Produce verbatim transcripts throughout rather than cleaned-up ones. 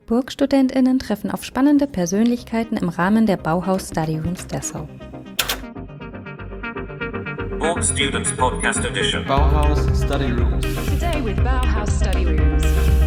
BurgstudentInnen treffen auf spannende Persönlichkeiten im Rahmen der Bauhaus Study Rooms Dessau. Burg Students Podcast Edition. Bauhaus Study Rooms. Today with Bauhaus Study Rooms.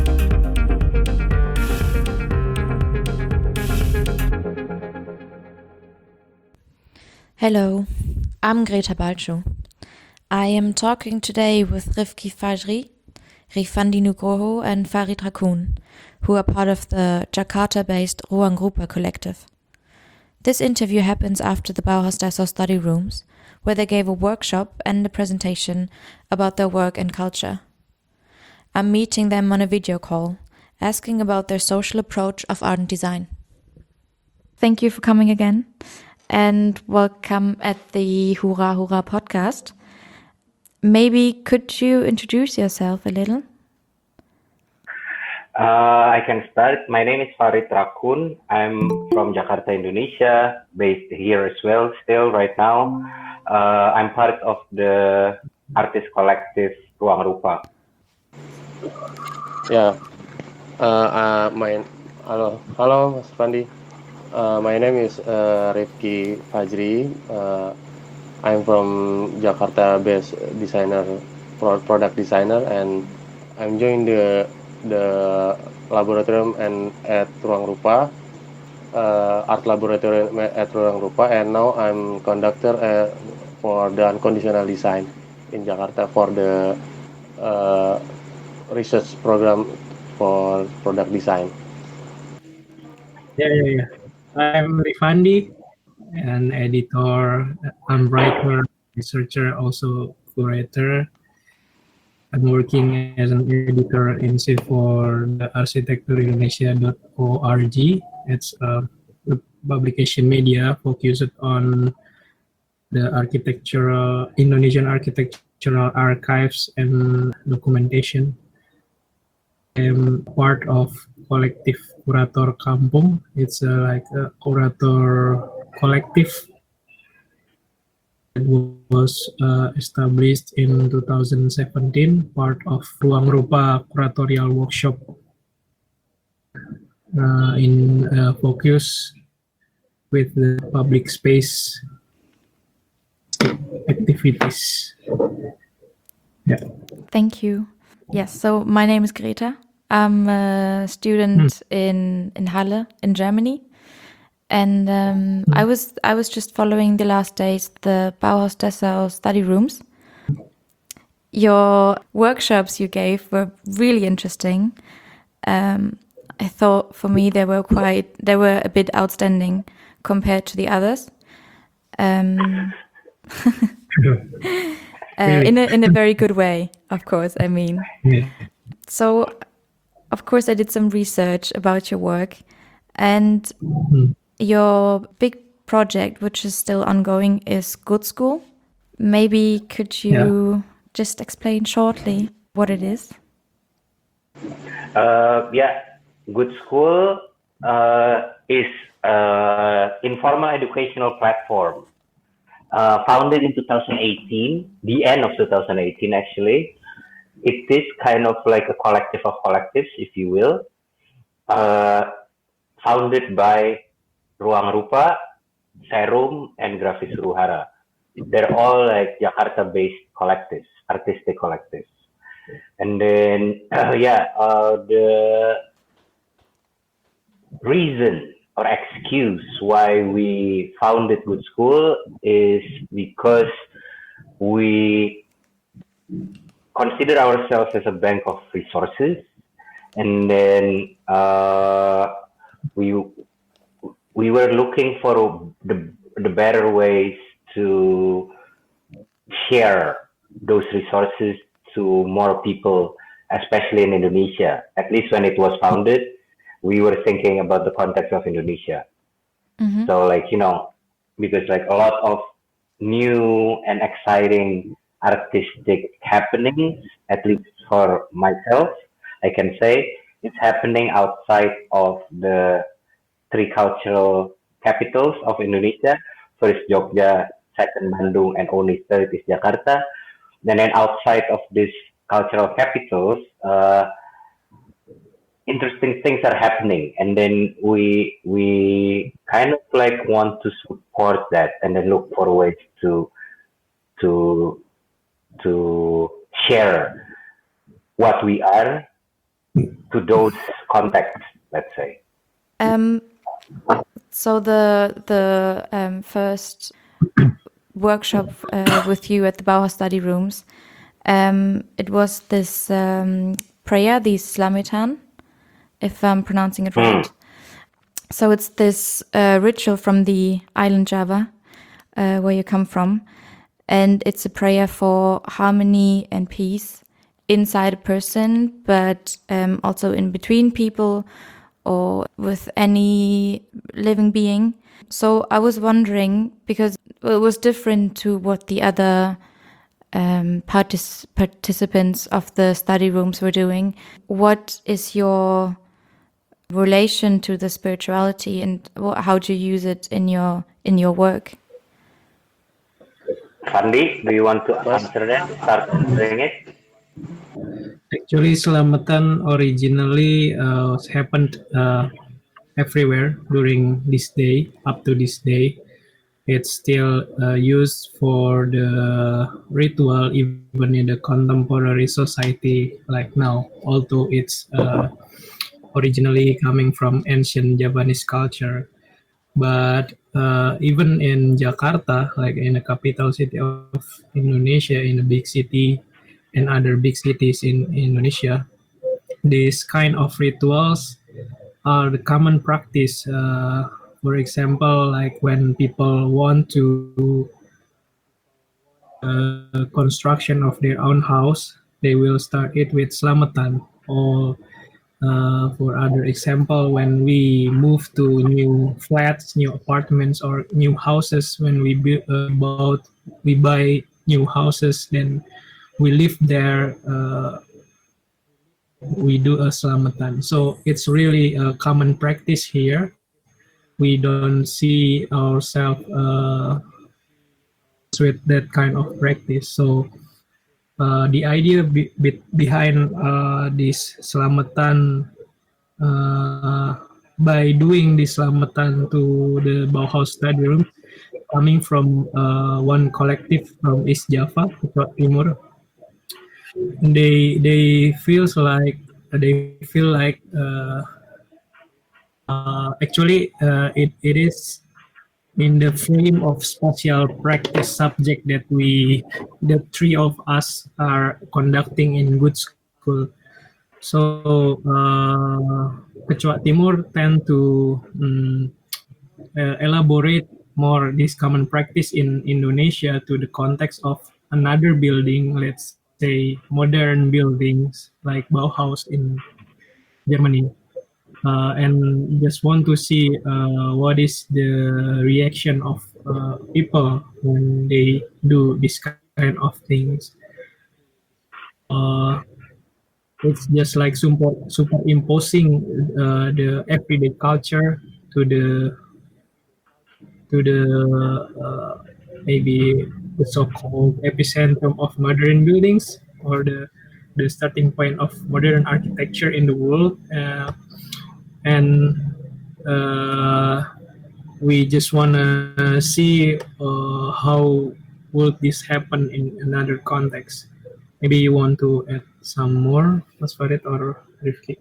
Hello, I'm Greta Balcho. I am talking today with Rifki Fajri, Rifandi Nugroho and Farid Rakun, who are part of the Jakarta-based Ruang Rupa collective. This interview happens after the Bauhaus Dessau Study Rooms, where they gave a workshop and a presentation about their work and culture. I'm meeting them on a video call, asking about their social approach of art and design. Thank you for coming again, and welcome at the Hurra Hurra podcast. Maybe could you introduce yourself a little? Uh, I can start. My name is Farid Rakun. I'm from Jakarta, Indonesia, based here as well still right now. Uh, I'm part of the artist collective Ruang Rupa. Yeah. Uh, uh, my hello, hello, Mas Fandi. Uh, my name is uh, Rifki Fajri. Uh, I'm from Jakarta-based designer, product designer, and I'm joined the the laboratorium and at Ruang Rupa, uh, art laboratorium at Ruang Rupa, and now I'm conductor uh, for the unconditional design in Jakarta for the uh, research program for product design. Yeah, yeah, yeah. I'm Rifandi, an editor, I'm writer, researcher, also curator. I'm working as an editor in for the architecture indonesia dot org. It's a publication media focused on the architectural, Indonesian architectural archives and documentation. I'm part of collective Kurator Kampung. It's a, like a curator collective that was uh, established in two thousand seventeen, part of Ruang Rupa curatorial workshop uh, in uh, focus with the public space activities. Yeah. Thank you. Yes, so my name is Greta. I'm a student hmm. in, in Halle in Germany. And um, I was I was just following the last days the Bauhaus Dessau study rooms. Your workshops you gave were really interesting. Um, I thought for me they were quite they were a bit outstanding compared to the others. Um, uh, in a in a very good way, of course. I mean, Yeah. so of course I did some research about your work and. Mhm. Your big project, which is still ongoing, is Good School. Maybe could you Yeah. just explain shortly what it is? Uh, yeah, Good School uh, is an informal educational platform uh, founded in two thousand eighteen, the end of two thousand eighteen actually. It is kind of like a collective of collectives, if you will, uh, founded by Ruang Rupa, Serum, and Grafis Ruhara. They're all like Jakarta-based collectives, artistic collectives. And then, uh, yeah, uh, the reason or excuse why we founded Good School is because we consider ourselves as a bank of resources. And then uh, we we were looking for the, the better ways to share those resources to more people, especially in Indonesia. At least when it was founded, we were thinking about the context of Indonesia. Mm-hmm. So like, you know, because like a lot of new and exciting artistic happenings, at least for myself, I can say, it's happening outside of the three cultural capitals of Indonesia. First Jogja, second Bandung, and only third is Jakarta. And then outside of these cultural capitals, uh, interesting things are happening, and then we we kind of like want to support that, and then look for ways to to to share what we are to those contexts, let's say. Um, so the the um, first workshop uh, with you at the Bauhaus Study Rooms, um, it was this um, prayer, the Slametan, if I'm pronouncing it right. Mm. So it's this uh, ritual from the island Java, uh, where you come from, and it's a prayer for harmony and peace inside a person, but um, also in between people or with any living being. So I was wondering, because it was different to what the other um, partic- participants of the study rooms were doing, what is your relation to the spirituality, and wh- how do you use it in your in your work? Fandi, do you want to Mas. answer that? Start answering it. Actually, Selamatan originally uh, happened uh, everywhere during this day, up to this day. It's still uh, used for the ritual even in the contemporary society like now, although it's uh, originally coming from ancient Javanese culture. But uh, even in Jakarta, like in the capital city of Indonesia, in a big city and other big cities in Indonesia, these kind of rituals are the common practice. Uh, for example, like when people want to uh, construction of their own house, they will start it with Selamatan. Or uh, for other example, when we move to new flats, new apartments, or new houses, when we build, uh, bought, we buy new houses, then we live there. Uh, we do a Selamatan. So it's really a common practice here. We don't see ourselves uh, with that kind of practice. So uh, the idea be, be, behind uh, this Selamatan, uh, by doing this Selamatan to the Bauhaus Study Room, coming from uh, one collective from East Java, Jawa Timur, they they feels like they feel like uh, uh, actually uh, it, it is in the frame of spatial practice subject that we the three of us are conducting in good school. So uh, Kecoak Timur tend to um, uh, elaborate more this common practice in Indonesia to the context of another building, let's say modern buildings like Bauhaus in Germany, uh, and just want to see uh, what is the reaction of uh, people when they do this kind of things. Uh, it's just like super superimposing uh, the everyday culture to the to the uh, maybe the so-called epicentrum of modern buildings, or the the starting point of modern architecture in the world, uh, and uh, we just want to see uh, how will this happen in another context. Maybe you want to add some more, Mas Farid or Rifki?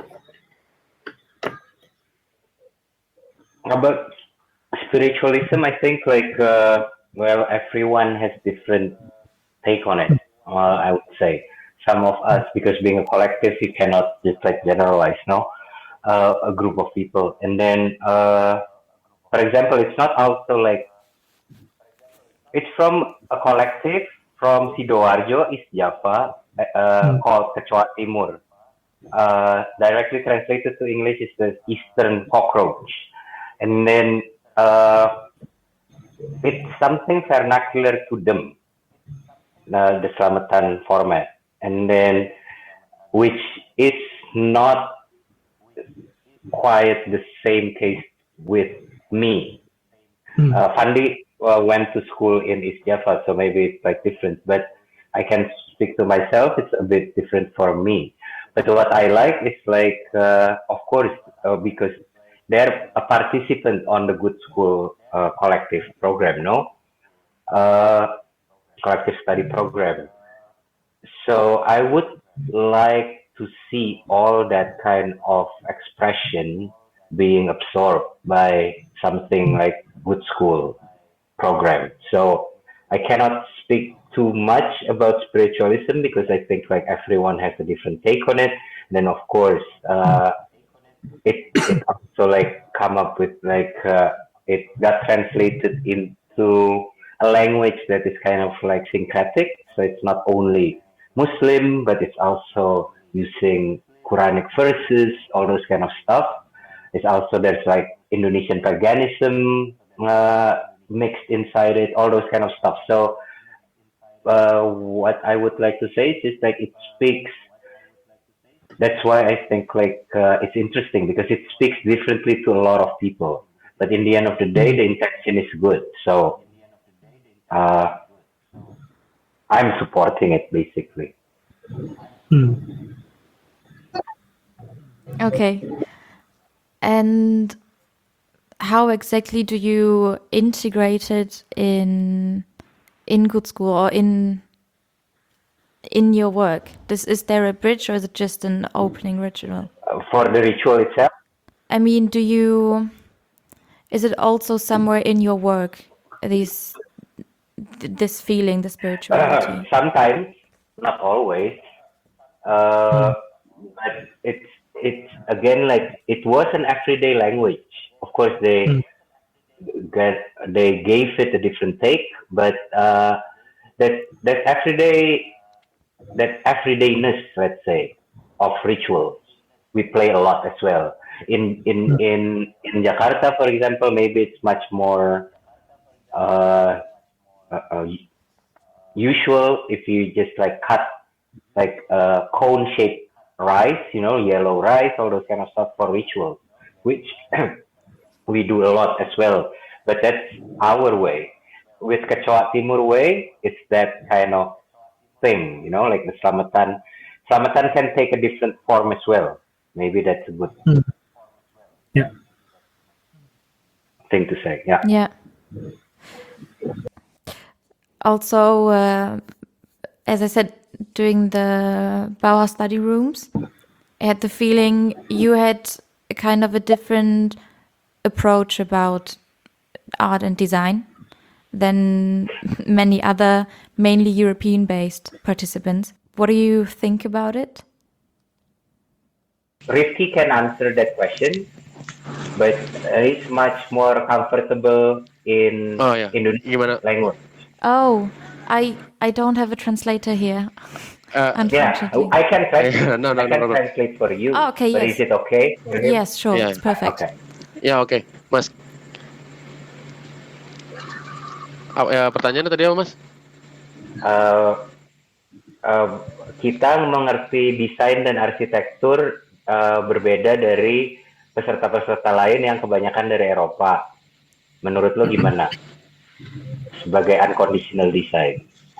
About spiritualism, I think like uh, well, everyone has different take on it. Uh, I would say some of us, because being a collective, you cannot just like generalize, no, uh, a group of people. And then, uh, for example, it's not also like it's from a collective from Sidoarjo, East Java, uh, called Kecoak Timur. Uh, directly translated to English is the Eastern Cockroach. And then uh, it's something vernacular to them, uh, the Selamatan format, and then which is not quite the same case with me. Hmm. Uh, Fandi uh, went to school in East Java, so maybe it's like different, but I can speak to myself, it's a bit different for me. But what I like is like, uh, of course, uh, because they're a participant on the Good School uh, collective program, no? Uh, collective study program. So I would like to see all that kind of expression being absorbed by something like Good School program. So I cannot speak too much about spiritualism because I think like everyone has a different take on it. And then of course, uh, it it also like come up with like uh, it got translated into a language that is kind of like syncretic. So it's not only Muslim, but it's also using Quranic verses, all those kind of stuff. It's also there's like Indonesian paganism uh, mixed inside it, all those kind of stuff. So uh, what I would like to say is just like it speaks. That's why I think like uh, it's interesting because it speaks differently to a lot of people. But in the end of the day, the intention is good. So uh, I'm supporting it basically. Hmm. Okay. And how exactly do you integrate it in in Good School or in in your work? This is there a bridge or is it just an opening ritual? Uh, for the ritual itself, I mean, do you is it also somewhere in your work these th- this feeling, the uh, spirituality? sometimes, not always, uh, but it's it's again like it was an everyday language. Of course, they Hmm. get they gave it a different take, but uh, that that everyday that everydayness, let's say, of rituals, we play a lot as well. In in in in Jakarta, for example, maybe it's much more uh, uh, uh, usual if you just like cut like uh, cone shaped rice, you know, yellow rice, all those kind of stuff for rituals, which we do a lot as well. But that's our way. With Kecoa Timur way, it's that kind of thing, you know, like the Slamatan. Slamatan can take a different form as well. Maybe that's a good Hmm. Yeah. thing to say. Yeah. Yeah. Also, uh, as I said, doing the Bauhaus study rooms, I had the feeling you had a kind of a different approach about art and design than many other mainly European-based participants. What do you think about it? Rifki can answer that question, but he's much more comfortable in Oh ya, Indonesian gimana? language. Oh, I I don't have a translator here, Uh, Yeah, unfortunately. I can translate. no, no, I no, can no, no. translate for you. Oh, okay, But yes. is it okay for him? Yes, sure, Yeah. it's perfect. Okay. Ya oke, Mas. Ah, ya, pertanyaannya tadi apa, Mas? Uh, uh, kita mengerti desain dan arsitektur uh, berbeda dari peserta-peserta lain yang kebanyakan dari Eropa. Menurut lo gimana? Sebagai unconditional design.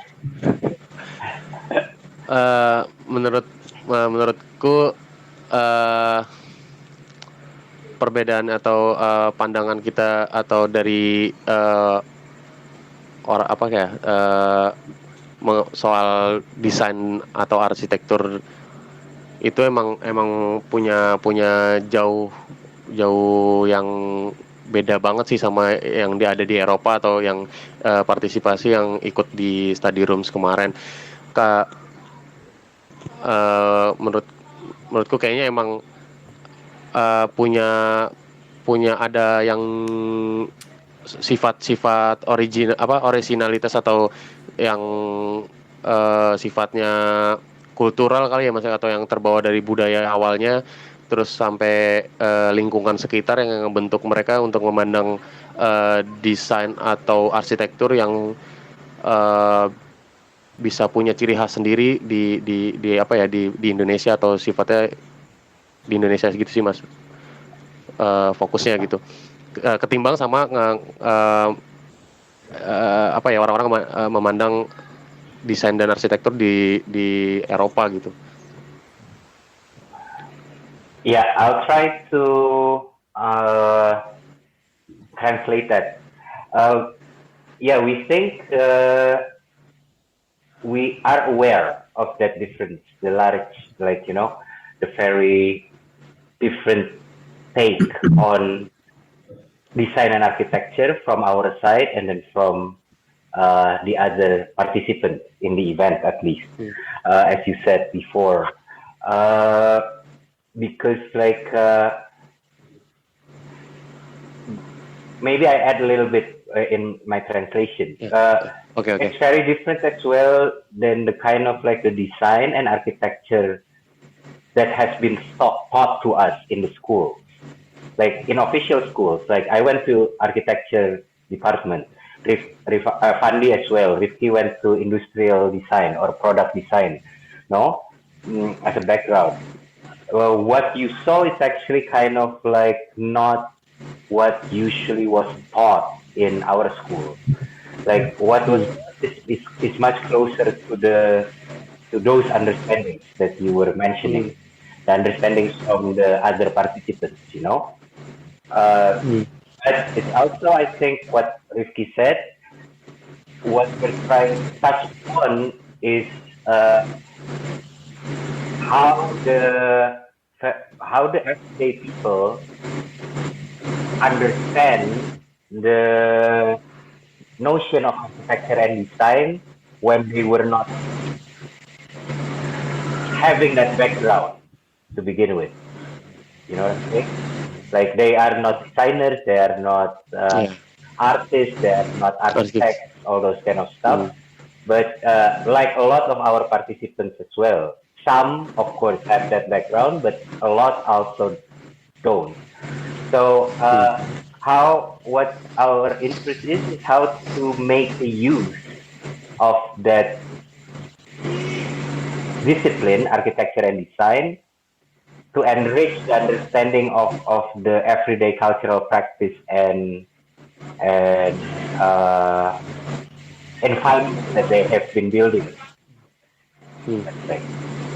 Eh, menurut eh, menurutku eh, perbedaan atau eh, pandangan kita atau dari eh, orang apa kayak eh, me- soal desain atau arsitektur itu emang emang punya punya jauh jauh yang beda banget sih sama yang di- ada di Eropa atau yang eh, partisipasi yang ikut di study rooms kemarin. Ka, eh, menurut menurutku kayaknya emang eh, punya punya ada yang sifat-sifat origin apa originalitas atau yang eh, sifatnya kultural kali ya Mas atau yang terbawa dari budaya awalnya terus sampai eh, lingkungan sekitar yang membentuk mereka untuk memandang eh, desain atau arsitektur yang eh, bisa punya ciri khas sendiri di di di apa ya di di Indonesia atau sifatnya di Indonesia gitu sih Mas. Eh, fokusnya gitu. Eh, ketimbang sama nge- eh, eh, apa ya orang-orang mema- eh, memandang desain dan arsitektur di di Eropa gitu. Yeah, I'll try to uh, translate that. Uh, yeah, we think uh, we are aware of that difference, the large, like, you know, the very different take on design and architecture from our side and then from uh, the other participants in the event, at least, Mm. uh, as you said before. Uh, because, like, uh, maybe I add a little bit uh, in my translation. Yeah. Uh, Okay, okay. It's very different as well than the kind of like the design and architecture that has been taught, taught to us in the schools. Like in official schools, like I went to architecture department, Rif, Rif, uh, Fandi as well. Rifki went to industrial design or product design, no, mm, as a background. Well, what you saw is actually kind of like not what usually was taught in our school. Like what was is, is, is much closer to the to those understandings that you were mentioning, Mm. the understandings from the other participants, you know. Uh, Mm. but it's also, I think, what Rifki said. What we're trying to touch on is uh, how the how the everyday people understand the notion of architecture and design when they were not having that background to begin with. You know what I'm saying? Like they are not designers, they are not uh, Yeah. artists, they are not Architects. architects, all those kind of Mm. stuff. But uh, like a lot of our participants as well, some of course have that background, but a lot also don't. So Mm. uh, how what our interest is is how to make a use of that discipline, architecture and design, to enrich the understanding of, of the everyday cultural practice and and uh, environment that they have been building. Mm. Let's say.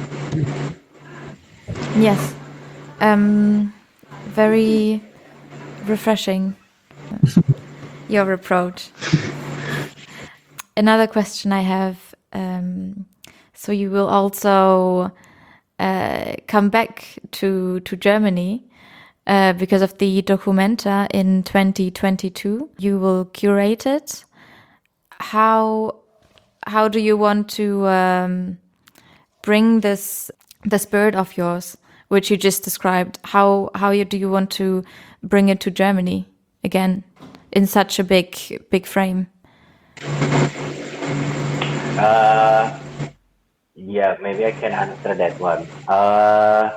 Yes. Um, very refreshing, your approach. Another question I have, um, so you will also uh, come back to, to Germany uh, because of the Documenta in twenty twenty-two. You will curate it. How, how do you want to um, bring this, the spirit of yours, which you just described? How, how you, do you want to bring it to Germany again in such a big, big frame? Uh, yeah, maybe I can answer that one. Uh,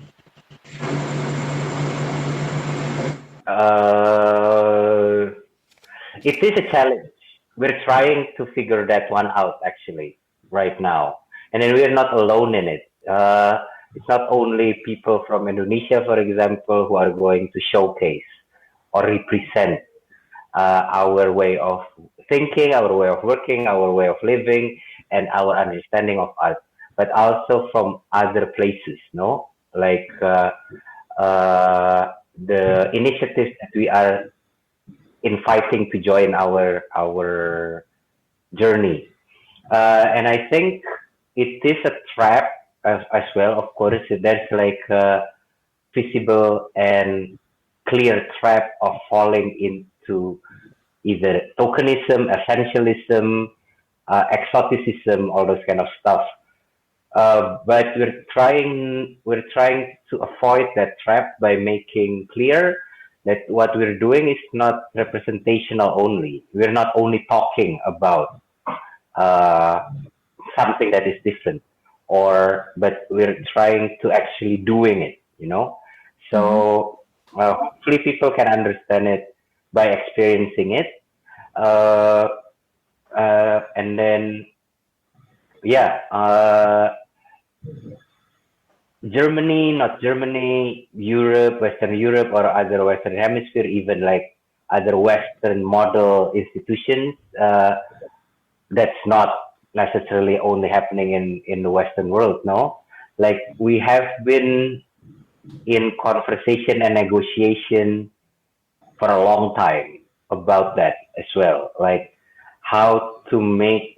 uh, it is a challenge. We're trying to figure that one out actually right now, and then we're not alone in it. Uh, it's not only people from Indonesia, for example, who are going to showcase or represent uh, our way of thinking, our way of working, our way of living, and our understanding of art, but also from other places, no? Like uh, uh, the initiatives that we are inviting to join our our journey. Uh, and I think it is a trap as, as well. Of course, there's like a visible and clear trap of falling into either tokenism, essentialism, uh, exoticism, all those kind of stuff. Uh, but we're trying we're trying to avoid that trap by making clear that what we're doing is not representational only. We're not only talking about uh, something that is different, or but we're trying to actually doing it. You know, so uh, hopefully people can understand it by experiencing it, uh, uh, and then yeah. Uh, Germany, not Germany, Europe, Western Europe, or other Western Hemisphere, even like other Western model institutions. Uh, that's not necessarily only happening in in the Western world. No, like we have been in conversation and negotiation for a long time about that as well, like how to make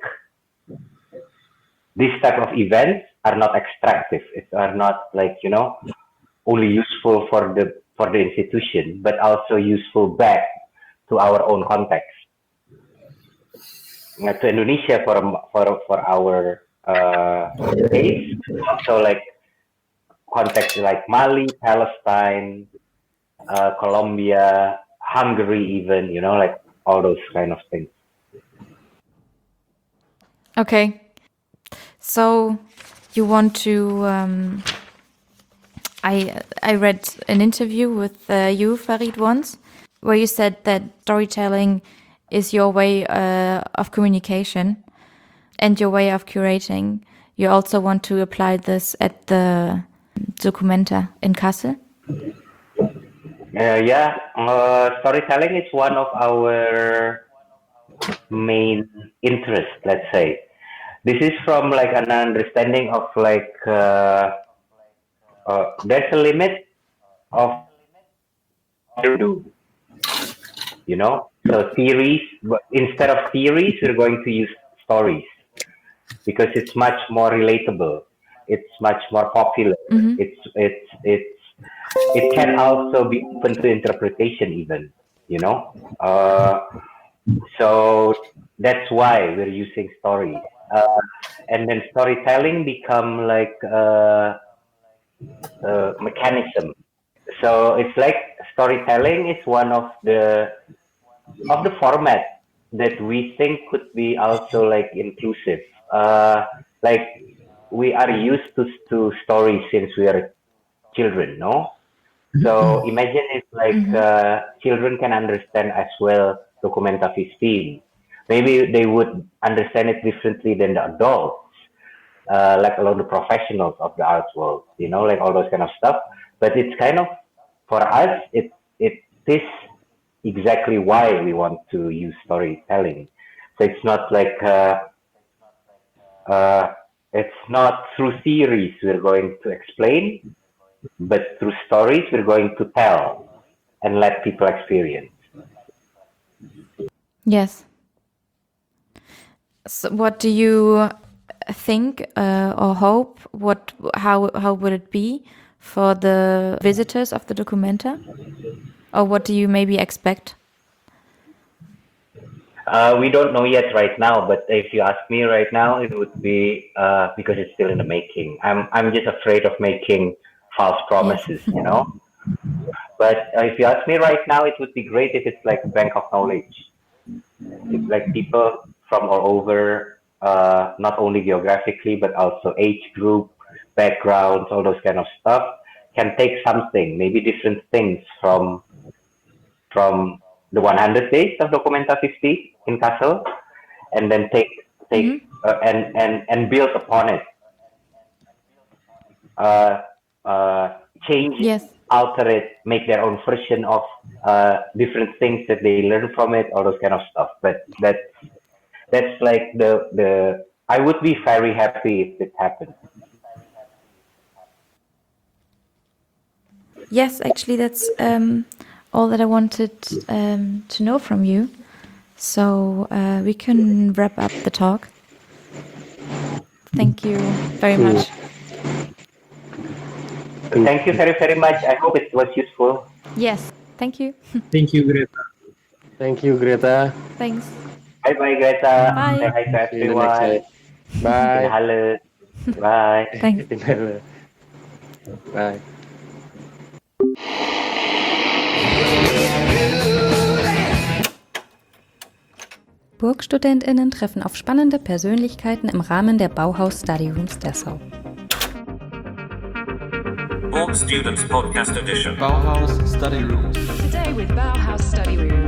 this type of events are not extractive. It are not like, you know, only useful for the for the institution, but also useful back to our own context. Uh, to Indonesia for for for our uh, case, also like context like Mali, Palestine, uh, Colombia, Hungary, even, you know, like all those kind of things. Okay. So you want to? Um, I I read an interview with uh, you, Farid, once, where you said that storytelling is your way uh, of communication and your way of curating. You also want to apply this at the Documenta in Kassel? Uh, yeah, uh, storytelling is one of our main interests, let's say. This is from like an understanding of like, uh, uh, there's a limit of what to do, you know? So theories, but instead of theories, we're going to use stories because it's much more relatable. It's much more popular. Mm-hmm. It's, it's, it's, it can also be open to interpretation even, you know? Uh, so that's why we're using stories. Uh, and then storytelling become like a, a mechanism. So it's like storytelling is one of the of the format that we think could be also like inclusive. Uh, like we are used to to stories since we are children, no? So imagine if like Mm-hmm. uh, children can understand as well Documenta fifteen. Maybe they would understand it differently than the adults, uh, like along the professionals of the arts world, you know, like all those kind of stuff. But it's kind of, for us, it it is exactly why we want to use storytelling. So it's not like, uh, uh, it's not through theories we're going to explain, but through stories we're going to tell and let people experience. Yes. So what do you think uh, or hope? What how how would it be for the visitors of the Documenta? Or what do you maybe expect? Uh, we don't know yet right now, but if you ask me right now, it would be uh, because it's still in the making. I'm I'm just afraid of making false promises, you know. But uh, if you ask me right now, it would be great if it's like a bank of knowledge. It's like people from all over, uh, not only geographically but also age group, backgrounds, all those kind of stuff, can take something, maybe different things from from the one hundred days of Documenta fifty in Kassel, and then take take Mm-hmm. uh, and and and build upon it, uh, uh, change, Yes. alter it, make their own version of uh, different things that they learn from it, all those kind of stuff. But that that's like the the I would be very happy if it happened. Yes, actually, that's um, all that I wanted um, to know from you. So uh, we can wrap up the talk. Thank you very much. Thank you very very much. I hope it was useful. Yes, thank you. Thank you, Greta. Thank you, Greta. Thanks. Bye bye, Greta. Bye. Say hi to See you the next everyone. time. Bye. Hello. Bye. Thanks. Bye. BurgstudentInnen treffen auf spannende Persönlichkeiten im Rahmen der Bauhaus Study Rooms Dessau. Borg Students Podcast Edition. Bauhaus Study Rooms. Today with Bauhaus Study Rooms.